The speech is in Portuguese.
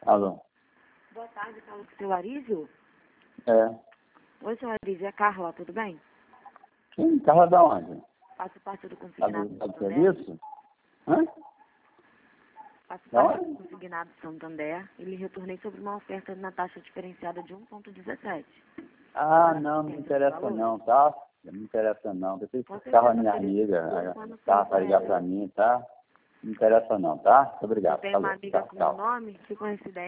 Alô? Boa tarde, falo com o seu Arísio. É. Oi, seu Arísio, é Carla, tudo bem? Quem? Carla da onde? Faço parte do Tá Consignado do Santander. serviço? Hã? Faço Da parte do onde? Consignado Santander e lhe retornei sobre uma oferta na taxa diferenciada de 1,17. Ah, não, não me Tem interessa valores? não, tá? Não me interessa não. Depois Com que Carla, certeza, minha ofereço amiga, quando tá? Pra ligar for. pra mim, tá? Não me interessa não, tá? Muito Eu obrigado. tenho uma Falou. amiga Tchau, com o meu tchau. nome, que coincidência.